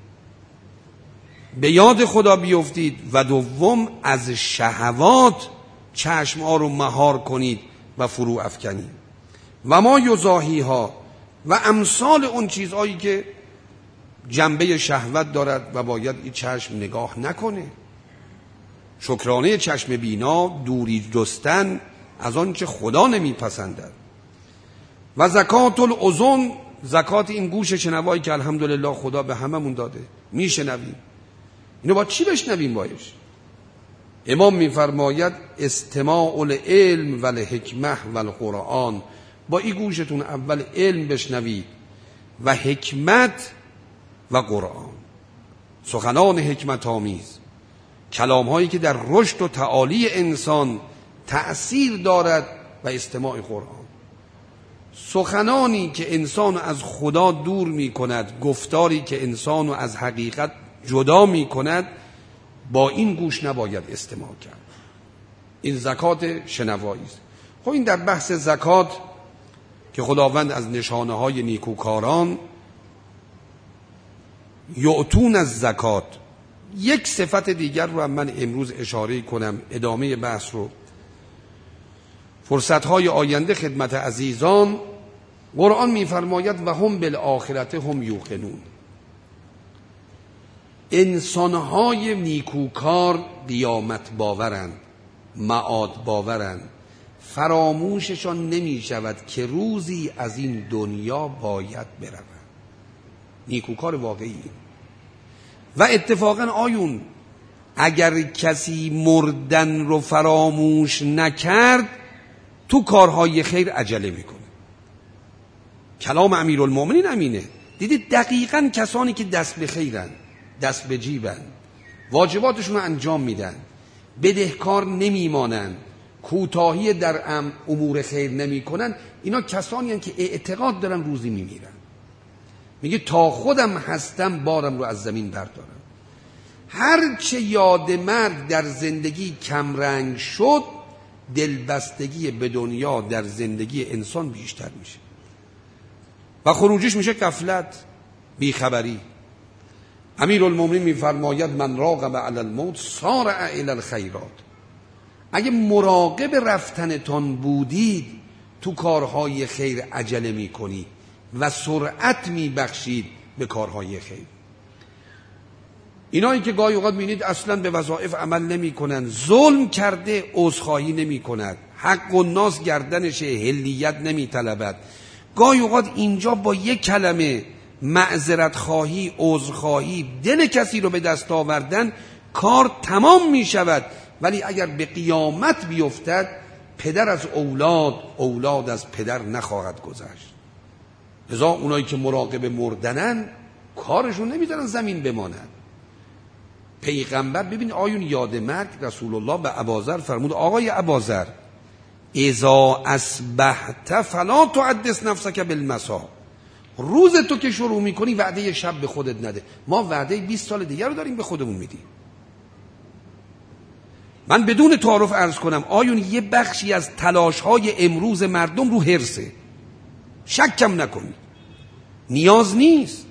به یاد خدا بیفتید، و دوم از شهوات چشم ها رو مهار کنید و فرو افکنید. و ما یزاهی ها و امثال اون چیزهایی که جنبه شهوت دارد و باید این چشم نگاه نکنه. شکرانه چشم بینا دوری جستن از آن چه خدا نمیپسندد. و زکات الاذن، زکات این گوش شنوایی که الحمدلله خدا به هممون داده، میشنویم. اینو با چی بشنویم بایش؟ امام میفرماید استماع العلم و الحکمه و القرآن، با این گوشتون اول علم بشنوید و حکمت و قرآن، سخنان حکمت آمیز، کلام هایی که در رشد و تعالی انسان تأثیر دارد، و استماع قرآن، سخنانی که انسان از خدا دور می کند، گفتاری که انسان از حقیقت جدا می کند، با این گوش نباید استماع کرد. این زکات شنوایی است. خب این در بحث زکات که خداوند از نشانه های نیکوکاران یعطون از زکات، یک صفت دیگر رو هم من امروز اشاره کنم، ادامه بحث رو، فرصتهای آینده خدمت عزیزان. قرآن میفرماید و هم بالآخرت هم یوقنون، انسانهای نیکوکار قیامت باورند، معاد باورند، فراموششان نمی شود که روزی از این دنیا باید بروند. نیکوکار واقعی. و اتفاقا آیون اگر کسی مردن رو فراموش نکرد تو کارهای خیر عجله میکنه. کلام امیرالمومنین امینه. دیدید دقیقاً کسانی که دست به خیرن، دست به جیبن، واجباتشون رو انجام میدن، بدهکار نمیمانن، کوتاهی در امور خیر نمی کنن، اینا کسانی هستند که اعتقاد دارن روزی میمیرن. میگه تا خودم هستم بارم رو از زمین بردارم. هرچه یاد مرگ در زندگی کمرنگ شد، دلبستگی به دنیا در زندگی انسان بیشتر میشه و خروجش میشه غفلت، بیخبری. امیرالمومنین میفرماید من راقب علی الموت سارع الی الخیرات. اگه مراقب رفتنتان بودید تو کارهای خیر عجله میکنید و سرعت میبخشید به کارهای خیر. اینایی که گاهی اوقات میبینید اصلا به وظایف عمل نمی کنن، ظلم کرده عذرخواهی نمی کند، حق و ناس گردنشه، حلیت نمی طلبد. گاهی اوقات اینجا با یک کلمه معذرت خواهی، عذرخواهی، دل کسی رو به دست آوردن کار تمام می شود. ولی اگر به قیامت بیفتد، پدر از اولاد، اولاد از پدر نخواهد گذشت. لذا اونایی که مراقب مردنن کارشون نمیذارن زمین بماند. پیغمبر ببین آیون یاد مرگ رسول الله به اباذر فرمود آقای اباذر اذا اصبحت فلا تحدث نفسك بالمساء، روز تو که شروع میکنی وعده شب به خودت نده. ما وعده بیست سال دیگر رو داریم به خودمون میدیم. من بدون تعارف عرض کنم آیون یه بخشی از تلاش‌های امروز مردم رو حرصه، شکم نکنی، نیاز نیست.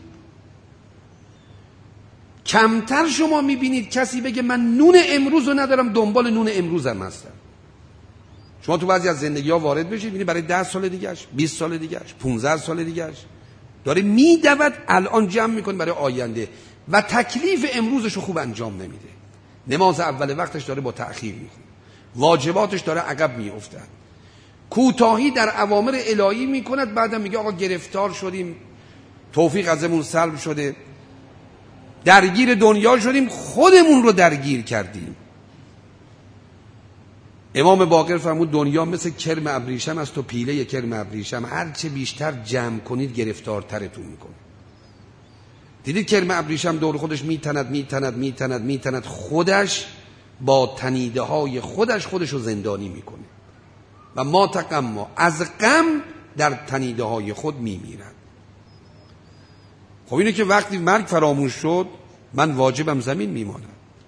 کمتر شما میبینید کسی بگه من نون امروز رو ندارم دنبال نون امروزم هستم. شما تو بعضی از زندگی ها وارد بشید ببینید برای ده سال دیگهش، بیست سال دیگهش، پانزده سال دیگهش داره میدود، الان جمع میکنه برای آینده و تکلیف امروزش رو خوب انجام نمیده. نماز اول وقتش داره با تأخیر میخونه، واجباتش داره عقب میافتد، کوتاهی در اوامر الهی میکند، بعدم میگه آقا گرفتار شدیم، توفیق ازمون سلب شده، درگیر دنیا شدیم، خودمون رو درگیر کردیم. امام باقر فرمود دنیا مثل کرم ابریشم است و پیله کرم ابریشم هر چه بیشتر جمع کنید گرفتارترتون میکنه. دیدید کرم ابریشم دور خودش میتند میتند میتند میتند خودش با تنیده های خودش خودش رو زندانی میکنه و ما تقما از غم در تنیده های خود میمیرد. خب اینه که وقتی مرگ فراموش شد من واجبم زمین میمانم.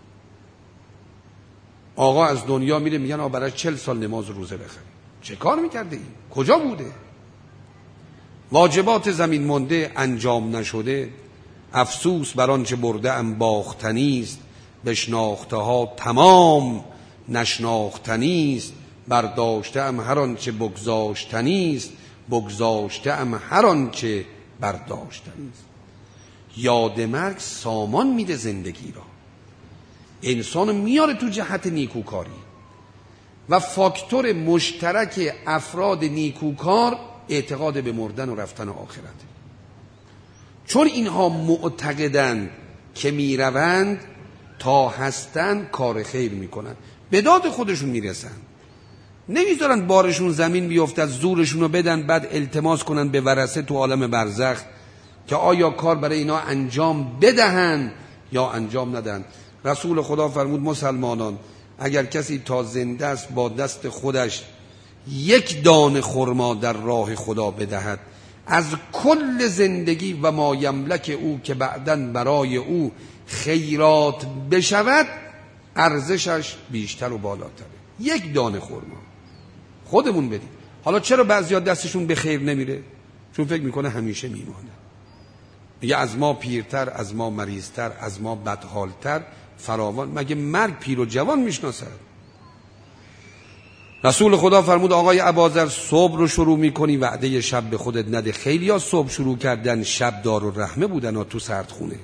آقا از دنیا میره میگن آقا برای چل سال نماز روزه بخری. چه کار میکرده این؟ کجا بوده؟ واجبات زمین مونده انجام نشده، افسوس بر آنچه برده ام باختنی است، بشناخته ها تمام نشناختنی است، برداشته ام هر آنچه بگذاشتنی است، بگذاشته ام هر آنچه برداشتنی است. یاد مرگ سامان میده زندگی را، انسان میاره تو جهت نیکوکاری و فاکتور مشترک افراد نیکوکار اعتقاد به مردن و رفتن آخرت. چون اینها معتقدند که میروند تا هستند کار خیر میکنن، به داد خودشون میرسن، نمیذارن بارشون زمین بیفته، زورشون رو بدن بعد التماس کنن به ورثه تو عالم برزخ که آیا کار برای اینا انجام بدهن یا انجام ندن. رسول خدا فرمود مسلمانان اگر کسی تا زنده است با دست خودش یک دانه خرما در راه خدا بدهد از کل زندگی و ما یملک او که بعداً برای او خیرات بشود ارزشش بیشتر و بالاتره. یک دانه خرما خودمون بدیم. حالا چرا بعضیا دستشون به خیر نمیره؟ چون فکر میکنه همیشه میمانه، میگه از ما پیرتر، از ما مریضتر، از ما بدحالتر فراوان. مگه مرگ پیر و جوان میشناسد؟ رسول خدا فرمود آقای اباذر صبح رو شروع میکنی وعده شب به خودت نده. خیلی ها صبح شروع کردن شب دار و رحمه بودن ها تو سردخونه.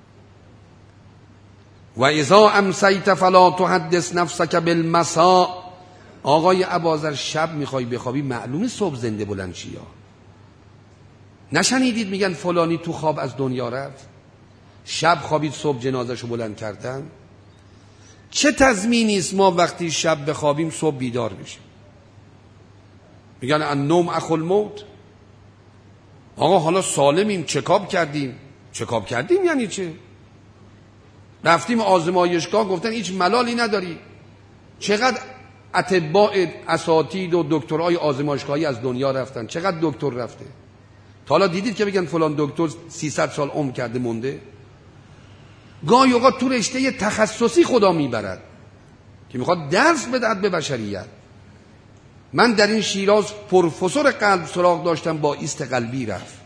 و اذا امسیت فلا تحدث نفسك بالمساء. آقای اباذر شب میخوای بخوابی معلومه صبح زنده بلند چیا. نشنیدید میگن فلانی تو خواب از دنیا رفت؟ شب خوابید صبح جنازهشو بلند کردن. چه تضمینی است ما وقتی شب بخوابیم صبح بیدار بشیم؟ میگن النوم اخو الموت. آقا حالا سالمیم، چکاب کردیم. چکاب کردیم یعنی چه؟ رفتیم آزمایشگاه گفتن هیچ ملالی نداری. چقدر اطباء اساتید و دکترای آزمایشگاهی از دنیا رفتن، چقدر دکتر رفته. تا حالا دیدید که بگن فلان دکتر سیصد سال عمر کرده مونده؟ گاهی اوقات تو رشته تخصصی خدا میبرد که میخواد درس بدهد به بشریت. من در این شیراز پروفسور قلب سراغ داشتم با ایست قلبی رفت،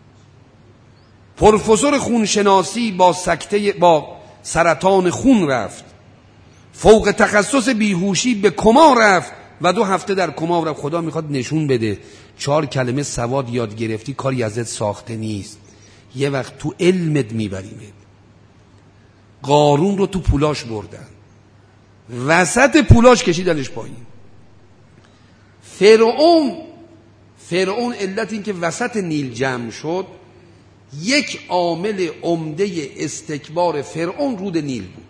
پروفسور خونشناسی با سکته با سرطان خون رفت، فوق تخصص بیهوشی به کما رفت و دو هفته در کما رفت. خدا میخواد نشون بده چهار کلمه سواد یاد گرفتی کاری ازت ساخته نیست، یه وقت تو علمت میبریمت. قارون رو تو پولاش بردن، وسط پولاش کشیدنش پایین. فرعون فرعون علت این که وسط نیل جمع شد، یک عامل عمده استکبار فرعون رود نیل بود.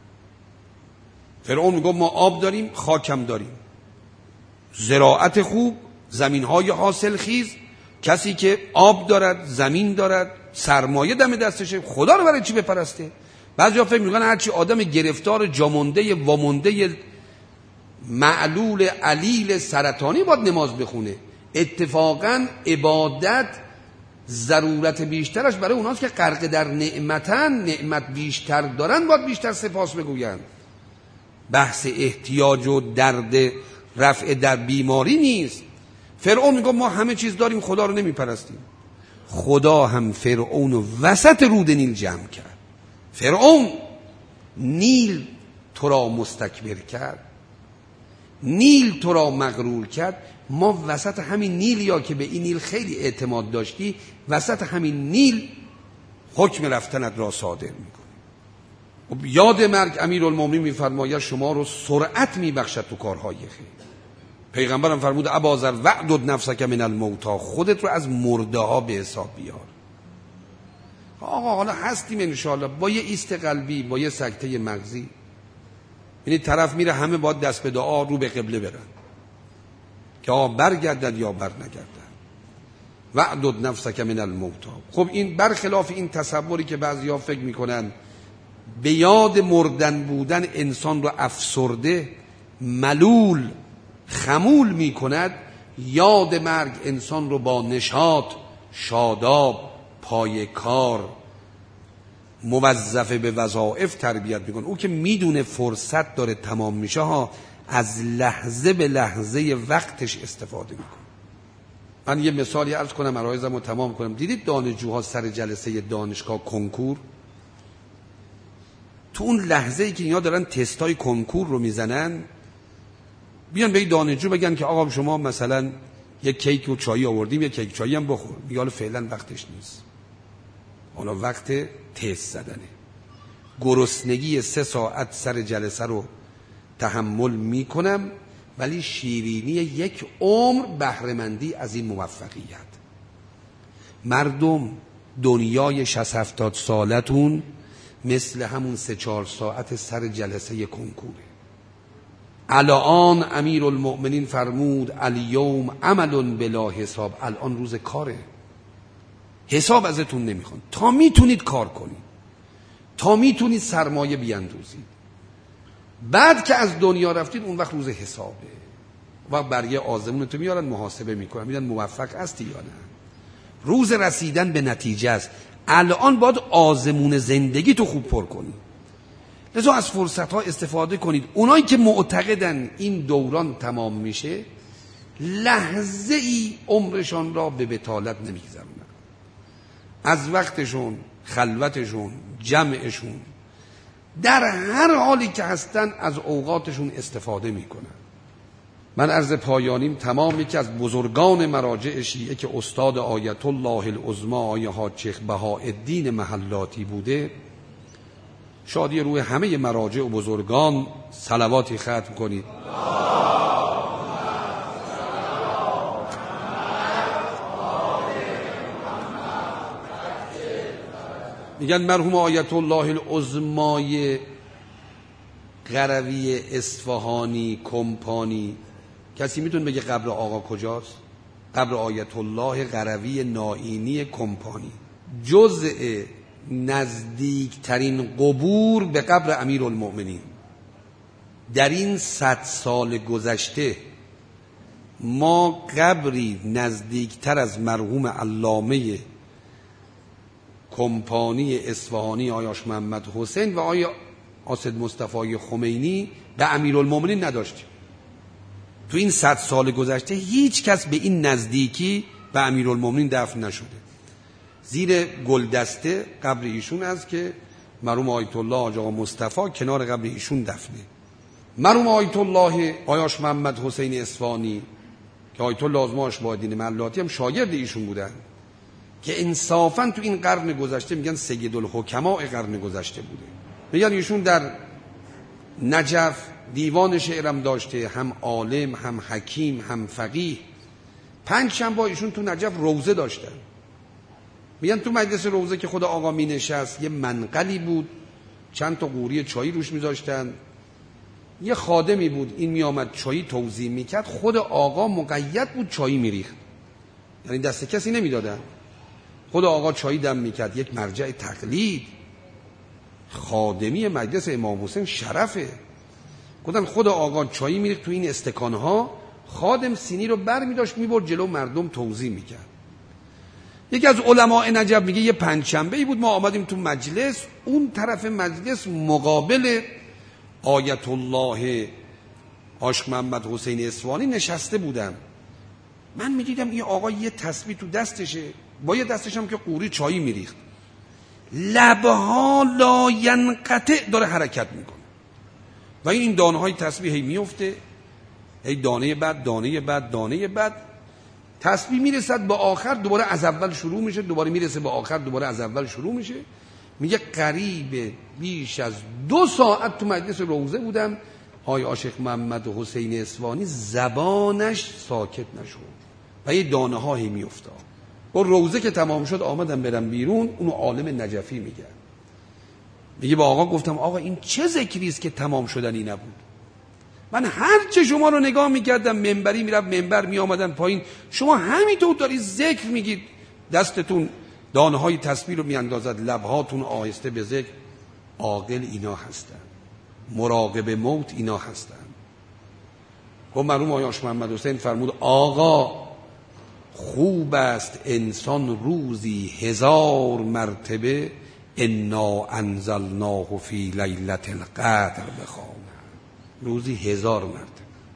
فرعون میگه ما آب داریم، خاکم داریم، زراعت خوب، زمینهای حاصل خیز، کسی که آب دارد، زمین دارد، سرمایه دم دستشه، خدا رو برای چی بپرسته؟ بعضیا فکر میکنن هرچی آدم گرفتار جامونده وامونده معلول علیل سرطانی باید نماز بخونه. اتفاقا عبادت ضرورت بیشترش برای اوناست که غرق در نعمتن، نعمت بیشتر دارن، باید بیشتر سپاس بگوین. بحث احتیاج و درد رفع در بیماری نیست. فرعون میگه ما همه چیز داریم خدا رو نمیپرستیم. خدا هم فرعون و وسط رود نیل جمع کرد. فرعون نیل تو را مستکبر کرد، نیل تو را مغرور کرد. ما وسط همین نیل، یا که به این نیل خیلی اعتماد داشتی، وسط همین نیل حکم رفتنت را صادر میکنه. یاد مرگ امیرالمومنین میفرماید شما رو سرعت میبخشد تو کارهای خیر. پیغمبرم فرمود ابازر وعدد نفسک من الموتا، خودت رو از مرده ها به حساب بیار. آقا حالا هستیم انشاءالله با یه ایست قلبی، با یه سکته مغزی. یعنی طرف میره همه باید دست به دعا رو به قبله برن که آقا برگردد یا بر نگردد. وعدد نفسک من الموتا. خب این برخلاف این تصوری که بعضیا فکر میکنن به یاد مردن بودن انسان رو افسرده، ملول، خمول میکند. یاد مرگ انسان رو با نشاط، شاداب، پای کار، موظف به وظایف تربیت میکنه. او که میدونه فرصت داره تمام میشه ها، از لحظه به لحظه وقتش استفاده میکنه. من یه مثالی عرض کنم عرایزم رو تمام کنم. دیدید دانشجوها سر جلسه دانشگاه کنکور، تو اون لحظه ای که اینا دارن تستای کنکور رو میزنن، بیان به دانشجو بگن که آقا شما مثلا یک کیک و چایی آوردیم، یک کیک چایی هم بخور. میگه حالا فعلا وقتش نیست، حالا وقت تست زدنه. گرسنگی سه ساعت سر جلسه رو تحمل میکنم، ولی شیرینی یک عمر بهره‌مندی از این موفقیت. مردم دنیای شصت هفتاد سالتون مثل همون سه چهار ساعت سر جلسه کنکوره. الان امیرالمؤمنین فرمود الیوم عمل بلا حساب. الان روز کاره، حساب ازتون نمیخوان. تا میتونید کار کنید، تا میتونید سرمایه بیاندوزید. بعد که از دنیا رفتید اون وقت روز حسابه. وقت برگه آزمونتو میارن محاسبه میکنن، میدن موفق هستی یا نه. روز رسیدن به نتیجه است. الان باید آزمون زندگی تو خوب پر کنی. لذا از فرصت ها استفاده کنید. اونایی که معتقدن این دوران تمام میشه، لحظه ای عمرشان را به بطالت نمیگذرونن. از وقتشون، خلوتشون، جمعشون، در هر حالی که هستن از اوقاتشون استفاده میکنن. من عرض پایانیم تمام یکی از بزرگان مراجع شیعه که استاد آیت الله العظمی آیه ها شیخ بهاءالدین محلاتی بوده، شادی روی همه مراجع و بزرگان صلواتی ختم کنید. میگن مرحوم آیت الله العظمی قروی اصفهانی کمپانی، کسی میتونه بگه قبر آقا کجاست؟ قبر آیت الله قروی نائینی کمپانی جزء نزدیکترین قبور به قبر امیرالمؤمنین. در این صد سال گذشته ما قبری نزدیکتر از مرحوم علامه کمپانی اصفهانی آیاش محمد حسین و آیا آسد مصطفی خمینی به امیرالمؤمنین نداشتیم. تو این صد سال گذشته هیچ کس به این نزدیکی به امیرالمؤمنین دفن نشده. زیر گلدسته قبر ایشون است که مرحوم آیت الله حاج آقا مصطفی کنار قبر ایشون دفنه. مرحوم آیت الله آیاش محمد حسین اصفهانی که آیت الله اعظمی اشباه‌الدین محلاتی هم شاگرد ایشون بودن، که انصافاً تو این قرن گذشته میگن سید الحکماء قرن گذشته بوده. میگن ایشون در نجف دیوان شعرم داشته، هم عالم، هم حکیم، هم فقیه. پنج شنبه ایشون تو نجف روزه داشتن. میگن تو مجلس روزه که خود آقا می نشست یه منقلی بود، چند تا قوری چایی روش میذاشتن، یه خادمی بود این می آمد چایی توزیع میکرد، خود آقا مقید بود چایی میریخت، یعنی دست کسی نمیدادن. خود آقا چایی دم میکرد. یک مرجع تقلید خادمی مجلس امام حسین شرفه. گفتن خود آقا چایی میریخت تو این استکانها، خادم سینی رو بر میداشت میبرد جلو مردم توزیع میکرد. یکی از علماء نجف میگه یه پنجشنبه ای بود ما آمدیم تو مجلس، اون طرف مجلس مقابل آیت الله عاشق محمد حسین اصفهانی نشسته بودم. من میدیدم این آقا یه تسبیح تو دستشه، با یه دستش هم که قوری چایی میریخت، لبها لا ینقطع داره حرکت میکنه و این دانه های تسبیح هی میفته، هی دانه بعد دانه بعد دانه بعد، تسبیح میرسد به آخر دوباره از اول شروع میشه، دوباره میرسه به آخر دوباره از اول شروع میشه. میگه قریب بیش از دو ساعت تو مجلس روضه بودم، آقای عاشق محمد حسین اصفهانی زبانش ساکت نشد و یه دانه هایی میافتاد. با روضه که تمام شد آمدم برم بیرون، اونو عالم نجفی میگه. میگه با آقا گفتم آقا این چه ذکری است که تمام شدنی نبود؟ من هر چه شما رو نگاه میکردم، منبری میرفت منبر میآمدن پایین، شما همینطور داری ذکر میگید، دستتون دانه های تسبیح رو میاندازد، لبهاتون آهسته به ذکر. عاقل اینا هستن، مراقب موت اینا هستن. گفت مرحوم آقای عاشق محمد حسین فرمود آقا خوب است انسان روزی هزار مرتبه انا انزلناه فی لیلة القدر بخوانه، روزی هزار مرتبه.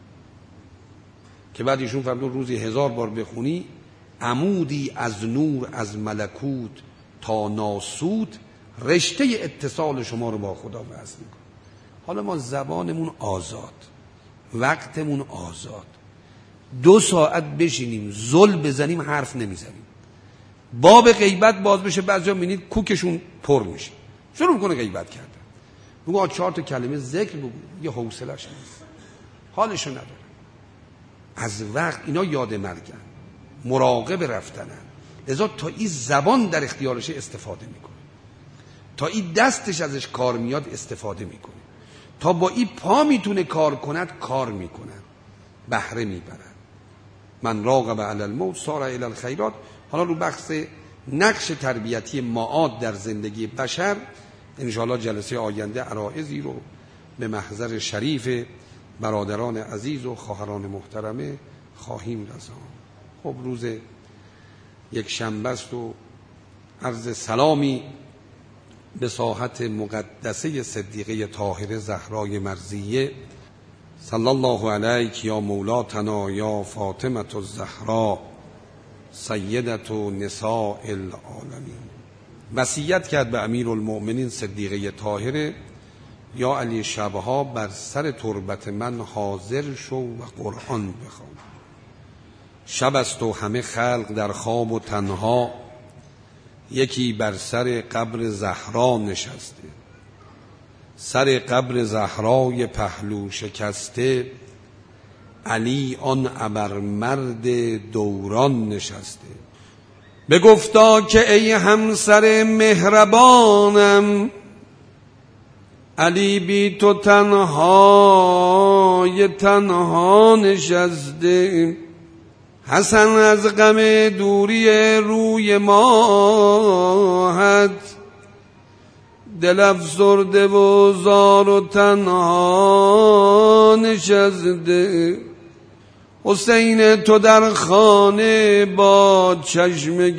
که بعد ایشون فرمود روزی هزار بار بخونی عمودی از نور از ملکوت تا ناسوت رشته اتصال شما رو با خدا وصل میکنه. حالا ما زبانمون آزاد، وقتمون آزاد، دو ساعت بشینیم زل بزنیم حرف نمیزنیم، باب غیبت باز بشه بعضیا میبینید کوکشون پر میشه، شروع میکنه غیبت کردن. بگو چهار تا کلمه ذکر بگو، یه حوصله‌اش نیست، حالشو نداره. از وقت اینا یاد مرگن، مراقب رفتنن. لذا تا این زبان در اختیارش استفاده میکنه، تا این دستش ازش کار میاد استفاده میکنه، تا با این پا میتونه کار کند کار میکنن، بهره میبرن. من راغب علی الموت سار الی الخیرات. حالا رو بحث نقش تربیتی معاد در زندگی بشر انشاءالله جلسه آینده عرایضی رو به محضر شریف برادران عزیز و خواهران محترمه خواهیم رساند. خب روز یک شنبه است و عرض سلامی به ساحت مقدسه صدیقه طاهره زهرای مرضیه. صلی الله علیک یا مولاتنا یا فاطمه الزهرا سیدة نساء العالمین. وصیت کرد به امیرالمؤمنین صدیقه طاهره یا علی شبها بر سر تربت من حاضر شو و قرآن بخوان. شب است و همه خلق در خواب و تنها، یکی بر سر قبر زهرا نشسته، سر قبر زهرای پهلو شکسته، علی آن ابرمرد دوران نشسته. بگفتا که ای همسر مهربانم، علی بی تو تنهای تنها نشسته، حسن از غم دوری روی ماهت، دل افسرده و زار و تنها نشسته. حسین تو در خانه با چشم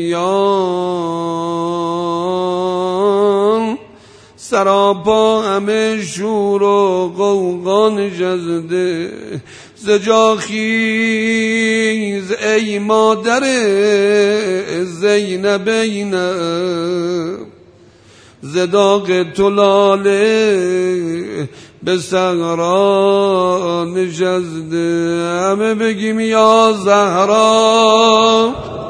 گریان، سراپا همه شور و غوغا نشسته. زجا خیز ای مادر زینبینم، زداق تلاله به صحرا نشسته. همه بگیم یا زهرا